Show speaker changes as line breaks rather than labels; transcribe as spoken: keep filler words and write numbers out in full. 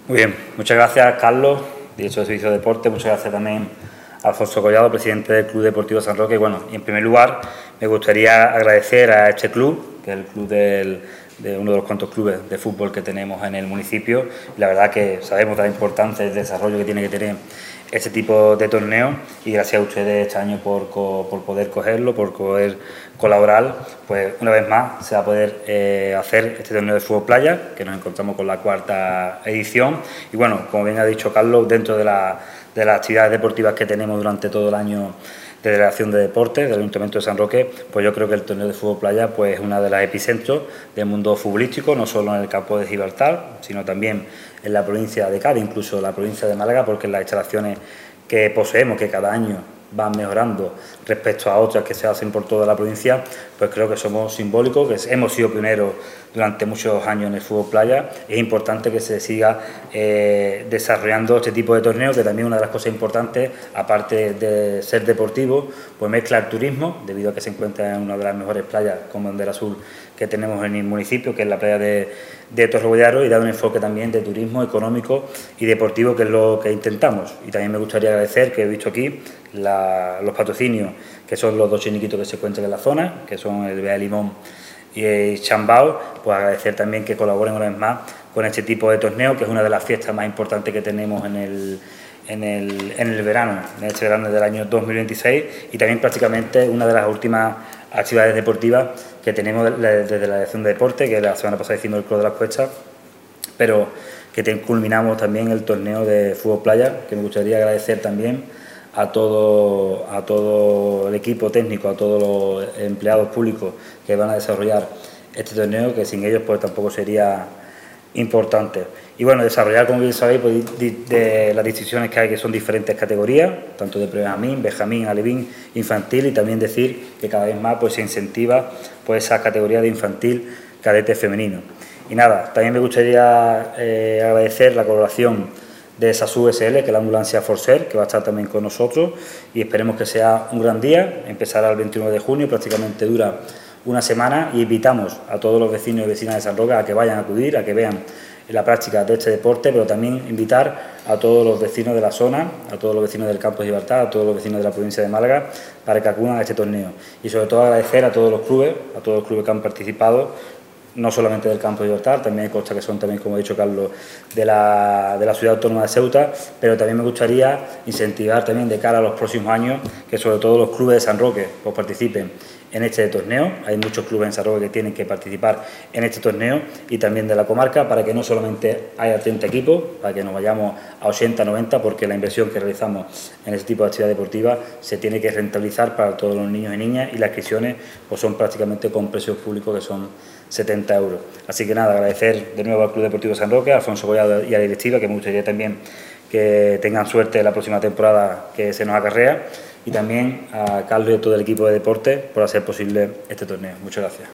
Muy bien, muchas gracias Carlos, director de Servicio de Deporte, muchas gracias también a Alfonso Collado, presidente del Club Deportivo San Roque. Bueno, y en primer lugar me gustaría agradecer a este club, que es el club del, de uno de los cuantos clubes de fútbol que tenemos en el municipio. Y la verdad que sabemos de la importancia del desarrollo que tiene que tener este tipo de torneos, y gracias a ustedes este año por, por poder cogerlo, por poder colaborar, pues una vez más se va a poder eh, hacer este torneo de fútbol playa, que nos encontramos con la cuarta edición. Y bueno, como bien ha dicho Carlos, dentro de, la, de las actividades deportivas que tenemos durante todo el año de Delegación de Deportes del Ayuntamiento de San Roque, pues yo creo que el torneo de fútbol playa pues es una de las epicentros del mundo futbolístico, no solo en el campo de Gibraltar, sino también en la provincia de Cádiz, incluso la provincia de Málaga, porque las instalaciones que poseemos, que cada año van mejorando respecto a otras que se hacen por toda la provincia, pues creo que somos simbólicos, que hemos sido pioneros durante muchos años en el fútbol playa. Es importante que se siga eh, desarrollando este tipo de torneos, que también una de las cosas importantes, aparte de ser deportivo, pues mezcla el turismo, debido a que se encuentra en una de las mejores playas como Bandera Azul que tenemos en el municipio, que es la playa de, de Torrebollaro, y da un enfoque también de turismo económico y deportivo, que es lo que intentamos. Y también me gustaría agradecer, que he visto aquí, la, los patrocinios, que son los dos chiniquitos que se encuentran en la zona, que son el Bea Limón y el Chambao, pues agradecer también que colaboren una vez más con este tipo de torneo, que es una de las fiestas más importantes que tenemos en el, en el, en el verano, en este verano del año dos mil veintiséis, y también prácticamente una de las últimas actividades deportivas que tenemos desde la Dirección de Deporte, que la semana pasada hicimos el Club de las Cuestas, pero que te, culminamos también el torneo de fútbol playa, que me gustaría agradecer también a todo, a todo el equipo técnico, a todos los empleados públicos que van a desarrollar este torneo, que sin ellos pues tampoco sería importante. Y bueno, desarrollar, como bien sabéis, pues, de, de las distinciones que hay, que son diferentes categorías, tanto de prebenjamín, benjamín, alevín, infantil, y también decir que cada vez más pues se incentiva pues esa categoría de infantil cadete femenino. Y nada, también me gustaría eh, agradecer la colaboración de SASU S L, que es la ambulancia Forcer, que va a estar también con nosotros, y esperemos que sea un gran día. Empezará el veintiuno de junio, prácticamente dura una semana, y invitamos a todos los vecinos y vecinas de San Roque a que vayan a acudir, a que vean la práctica de este deporte, pero también invitar a todos los vecinos de la zona, a todos los vecinos del campo de Gibraltar, a todos los vecinos de la provincia de Málaga, para que acudan a este torneo. Y sobre todo agradecer a todos los clubes, a todos los clubes que han participado, no solamente del campo de Gibraltar, también hay costas que son también, como ha dicho Carlos, de la, de la ciudad autónoma de Ceuta, pero también me gustaría incentivar también de cara a los próximos años que sobre todo los clubes de San Roque pues participen en este torneo. Hay muchos clubes en San Roque que tienen que participar en este torneo, y también de la comarca, para que no solamente haya treinta equipos, para que nos vayamos a ochenta, noventa, porque la inversión que realizamos en este tipo de actividad deportiva se tiene que rentabilizar para todos los niños y niñas, y las inscripciones pues son prácticamente con precios públicos que son setenta euros. Así que nada, agradecer de nuevo al Club Deportivo San Roque, a Alfonso Collado y a la directiva, que me gustaría también que tengan suerte en la próxima temporada que se nos acarrea, y también a Carlos y a todo el equipo de deporte por hacer posible este torneo. Muchas gracias.